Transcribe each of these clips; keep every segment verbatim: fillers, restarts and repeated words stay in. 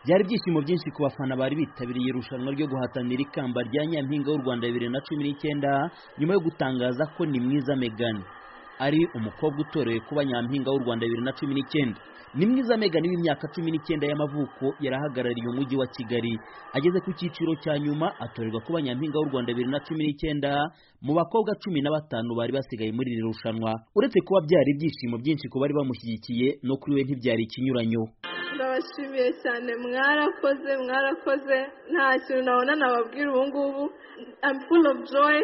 byari byishimo byinshi ku bafana bari bitabiriye irushanwa ryo guhatanira ikamba rya Nyampinga w'u Rwanda bibiri na cumi n'icyenda nyuma yo gutangaza ko ni mwiza Megan ari umukobwa utorewe kuba Nyampinga w'u Rwanda bibiri na cumi n'icyenda. Ni mwiza Megan w'imyaka cumi n'icyenda y'amavuko yarahagarariye umujyi wa Kigali, ageze ku cyiciro cya nyuma atorerwa kuba Nyampinga w'u Rwanda bibiri na cumi n'icyenda mu bakobwa cumi na batanu bari basigaye muri iri rushanwa. Uretse kuba byari ibyishimo byinshi ku bari bamushyigikiye, no kuri we ntibyari ikinyuranyo. Ndabashimiye cyane, mwarakoze mwarakoze nta kintu nabona nababwira ubu ngubu. I'm full of joy.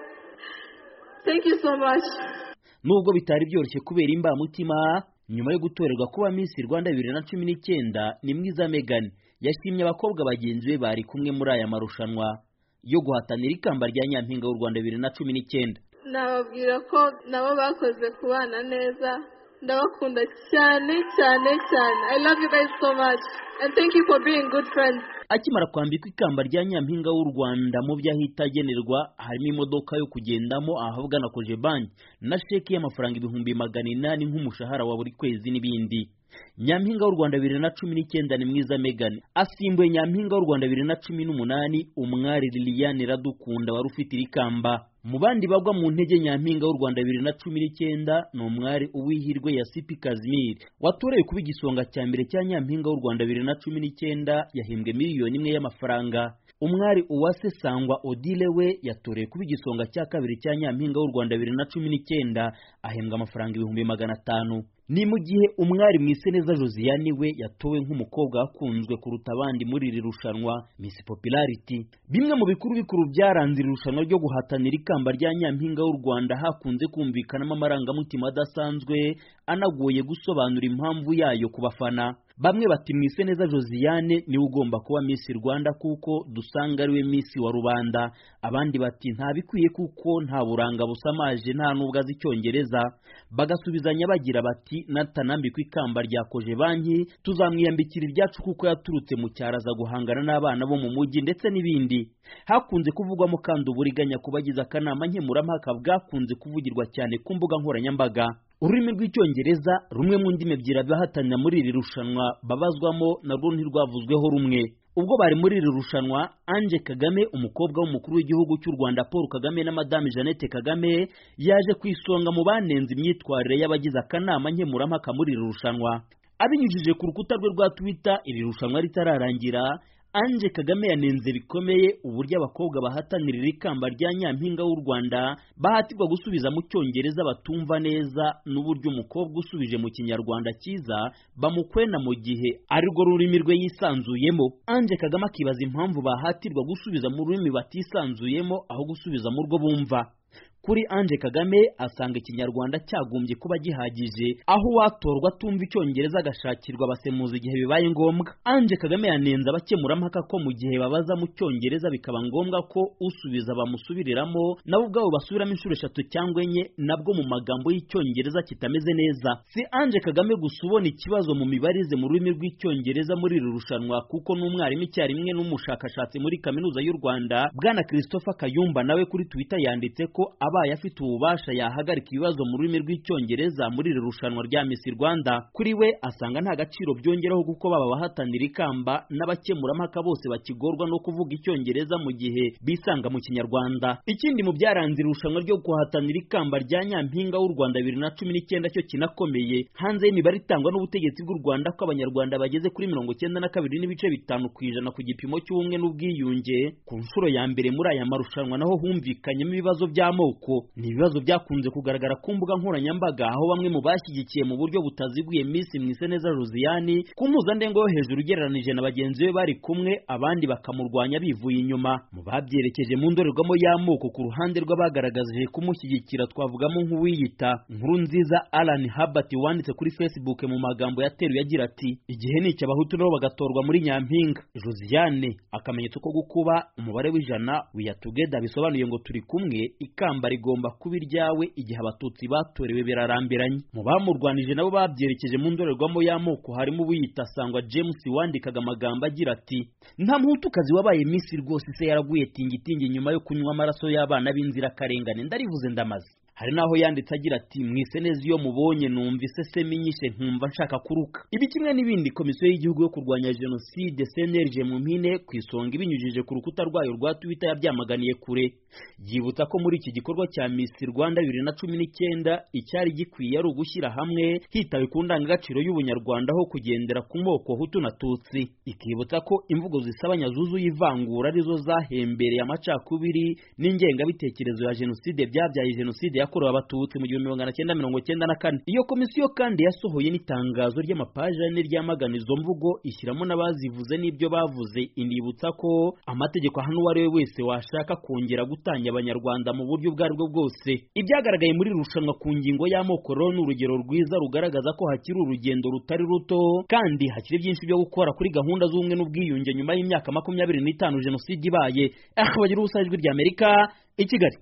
Thank you so much. Nubwo bitari byoroshye kubera imbamutima, nyuma yo gutorerwa kuba Miss Rwanda bibiri na cumi n'icyenda, ni mwiza Megan yashimye abakobwa bagenzi be bari kumwe muri aya marushanwa yo guhatanira ikamba rya Nyampinga w'u Rwanda bibiri na cumi n'icyenda. Nababwira ko nabo bakoze kubana neza, ndabakunda cyane cyane cyane. I love you guys so much and thank you for being good friends. Akimara kwambikwa ikamba rya Nyampinga w'u Rwanda, mu byo ahita agenerwa harimo imodoka yo kugendamo ahabwa na Cogebanque na sheki y'amafaranga ibihumbi magana inani nk'umushahara wa buri kwezi n'ibindi. Nyampinga w'u Rwanda bibiri na cumi n'icyenda ni mwiza Megan asimbuye Nyampinga w'u Rwanda bibiri na cumi n'umunani umwari Liliane Iradukunda wari ufite iri kamba. Mu bandi bagwa mu ntege Nyampinga w'u Rwanda bibiri na cumi n'icyenda ni umwari Uwihirwe Yasipi Kazimir watorewe kuba igisonga cya mbere cya Nyampinga w'u Rwanda bibiri na cumi n'icyenda, yahembwe miliyoni imwe y'amafaranga. Umwari Uwase Sangwa Odile we yatoreye kuba igisonga cya kabiri cya Nyampinga w'u Rwanda bibiri na cumi n'icyenda, ahembwa amafaranga ibihumbi magana atanu. Ni mu gihe umwari Mwiseneza Josiane we yatowe nk'umukobwa wakunzwe kuruta abandi muri iri rushanwa Miss Popularity. Bimwe mu bikuru bikuru byaranze iri rushanwa ryo guhatanira ikamba rya Nyampinga w'u Rwanda hakunze kumvikanamo amarangamutima adasanzwe anagoye gusobanura impamvu yayo ku bafana. Bamwe bati Mwiseneza Josiane niwe ugomba kuba Miss Rwanda kuko dusanga ariwe Miss wa rubanda. Abandi bati nta bikwiye kuko nta buranga busamaje, nta nubwo azi Icyongereza. Bagasubizanya bagira bati natanambikwa ikamba rya Cogebanque tuzamwiyambikira ibyacu kuko yaturutse mu cyaraza guhangana n'abana bo mu mujyi ndetse n'ibindi. Hakunze kuvugwamo kandi uburiganya kubagiza akanama nkemurampaka bwakunze kuvugirwa cyane ku mbuga nkoranyambaga. Ururimi rw'Icyongereza, rumwe mu ndimi ebyiri abahatanira muri iri rushanwa babazwamo, narwo ntirwavuzweho rumwe. Ubwo bari muri iri rushanwa, Ange Kagame umukobwa w'umukuru w'igihugu cy'u Rwanda Paul Kagame na Madame Jeannette Kagame yaje kwisonga mu banenze imyitwarire y'abagize akanama nkemurampaka muri iri rushanwa. Abinyujije ku rukuta rwe rwa Twitter iri rushanwa ritararangira, Ange Kagame yanenze bikomeye uburyo abakobwa bahatanira iri kamba rya Nyampinga w'u Rwanda bahatirwa gusubiza mu Cyongereza batumva neza, n'uburyo umukobwa usubije mu Kinyarwanda cyiza bamukwena mu gihe arirwo rurimi rwe yisanzuyemo. Ange Kagame akibaza impamvu bahatirwa gusubiza mu rurimi batisanzuyemo aho gusubiza mu rwo bumva. Kuri Ange Kagame asanga Ikinyarwanda cyagombye kuba gihagije, aho watorwa tumva Icyongereza agashakirwa abasemuzi igihe bibaye ngombwa. Ange Kagame yanenze abakemurampaka ko mu gihe babaza mu Cyongereza bikaba ngombwa ko usubiza bamusubiriramo nabo ubwabo basubiramo inshuro eshatu cyangwa enye, nabwo mu magambo y'Icyongereza kitameze neza. Si Ange Kagame gusa ubona ikibazo mu mibarize mu rurimi rw'Icyongereza muri iri rushanwa, kuko n'umwarimu icyarimwe n'umushakashatsi muri Kaminuza y'u Rwanda Bwana Christopher Kayumba nawe kuri Twitter yanditse ko abaye afite ububasha yahagarika ibibazo mu rurimi rw'Icyongereza muri iri rushanwa rya Miss Rwanda. Kuri we asanga nta gaciro byongeraho kuko baba bahatanira ikamba n'abakemurampaka bose bakigorwa no kuvuga Icyongereza mu gihe bisanga mu Kinyarwanda. Ikindi mu byaranze irushanwa ryo guhatanira ikamba rya Nyampinga w'u Rwanda bibiri na cumi n'icyenda cyo kinakomeye, hanze y'imibare itangwa n'ubutegetsi bw'u Rwanda ko abanyarwanda bageze kuri mirongo cyenda na kabiri n'ibice bitanu ku ijana ku gipimo cy'ubumwe n'ubwiyunge. Ku nshuro ya mbere muri aya marushanwa naho humvikanyemo ibibazo by'amoko. Ni ibibazo byakunze kugaragara ku mbuga nkoranyambaga, aho bamwe mu bashyigikiye mu buryo butaziguye Miss Mwiseneza Josiane ku mpuzandengo yo hejuru ugereranije na bagenzi be bari kumwe, abandi bakamurwanya bivuye inyuma. Mu babyerekeje mu ndorerwamo y'amoko ku ruhande rw'abagaragaje kumushyigikira twavugamo nk'uwiyita Nkurunziza Alan Herbert wanditse kuri Facebook mu magambo yateruye agira ati igihe ni icy'abahutu nabo bagatorwa muri Nyampinga. Josiane akamenyetso ko gukuba umubare w'ijana we together bisobanuye ngo turi kumwe, ikamba rigomba kuba iryawe igihe abatutsi batorewe birarambiranye. Mu bamurwanije nabo babyerekeje mu ndorerwamo y'amoko harimo uwiyita Sangwa James wandikaga amagambo agira ati nta muhutukazi wabaye Miss rwose se yaraguye tingitingi nyuma yo kunywa amaraso y'abana b'inzira karengane, ndarivuze ndamaze. hari naho yanditse agira ati mwise neza iyo mubonye numva isesemi nyishe nkumva nshaka kuruka. Ibi kimwe n'ibindi komisiyo y'igihugu yo kurwanya jenoside C N R G mu mpine ku isonga ibinyujije ku rukuta rwayo rwa Twitter yabyamaganiye kure. Yibutsa ko muri iki gikorwa cya Miss Rwanda bibiri na cumi n'icyenda icyari gikwiye ari ugushyira hamwe hitawe ku ndangagaciro y'ubunyarwanda aho kugendera ku moko Hutu na Tutsi. Ikibutsa ko imvugo zisabanya zuzuye ivangura arizo zahembereye amacakubiri n'ingengabitekerezo ya jenoside byabyaye jenoside yakorewe abatutsi mu gihumbi magana cyenda mirongo cyenda na kane. Iyo komisiyo kandi yasohoye n'itangazo ry'amapaji ane ryamagana izo mvugo ishyiramo n'abazivuze n'ibyo bavuze, inibutsa ko amategeko hano uwo ari we wese washaka kongera gutanya abanyarwanda mu buryo ubwo aribwo bwose. Ibyagaragaye muri rushanwa ku ngingo y'amoko rero ni urugero rwiza rugaragaza ko hakiri urugendo rutari ruto kandi hakiri byinshi byo gukora kuri gahunda z'ubumwe n'ubwiyunge nyuma y'imyaka makumyabiri n'itanu jenoside ibaye. Aho bagira ubusajwi ry'Amerika i Kigali.